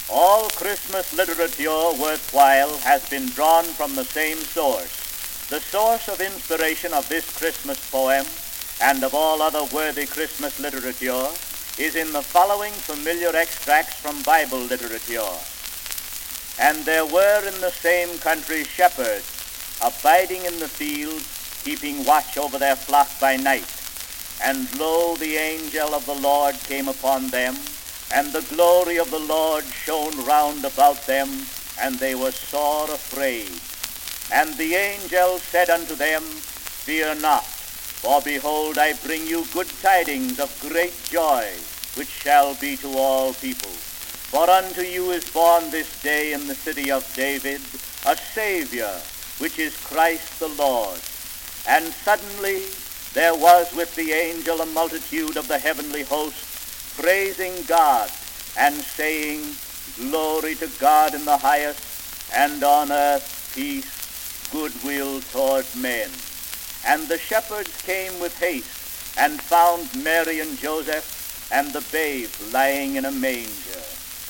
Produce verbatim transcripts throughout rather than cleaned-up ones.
All Christmas literature worthwhile has been drawn from the same source. The source of inspiration of this Christmas poem and of all other worthy Christmas literature is in the following familiar extracts from Bible literature. And there were in the same country shepherds, abiding in the fields, keeping watch over their flock by night. And lo, the angel of the Lord came upon them, and the glory of the Lord shone round about them, and they were sore afraid. And the angel said unto them, Fear not, for behold, I bring you good tidings of great joy, which shall be to all people. For unto you is born this day in the city of David a Savior, which is Christ the Lord. And suddenly there was with the angel a multitude of the heavenly host, praising God, and saying, Glory to God in the highest, and on earth peace, goodwill toward men. And the shepherds came with haste, and found Mary and Joseph, and the babe lying in a manger.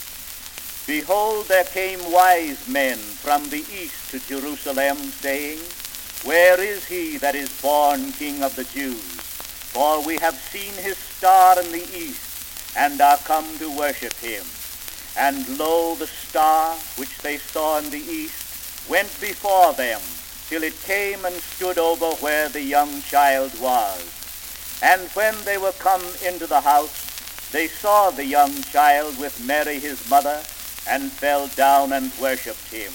Behold, there came wise men from the east to Jerusalem, saying, Where is he that is born King of the Jews? For we have seen his star in the east, and are come to worship him. And lo, the star which they saw in the east went before them, till it came and stood over where the young child was. And when they were come into the house, they saw the young child with Mary his mother, and fell down and worshipped him.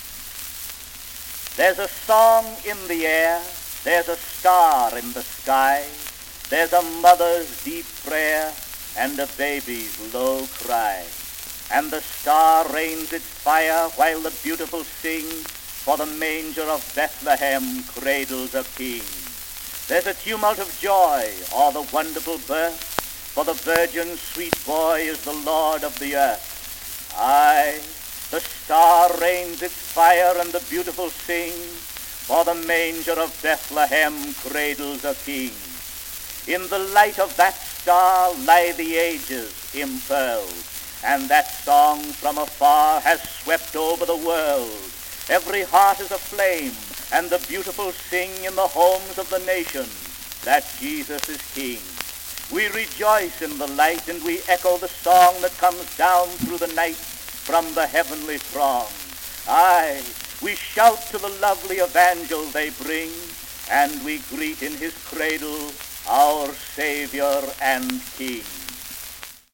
There's a song in the air, there's a star in the sky, there's a mother's deep prayer, and a baby's low cry. And the star rains its fire while the beautiful sing, for the manger of Bethlehem cradles a king. There's a tumult of joy o'er the wonderful birth, for the virgin's sweet boy is the Lord of the earth. Aye, the star rains its fire and the beautiful sing, for the manger of Bethlehem cradles a king. In the light of that star lie the ages impearled, and that song from afar has swept over the world. Every heart is aflame, and the beautiful sing in the homes of the nations that Jesus is King. We rejoice in the light, and we echo the song that comes down through the night from the heavenly throng. Aye, we shout to the lovely evangel they bring, and we greet in his cradle our Savior and King.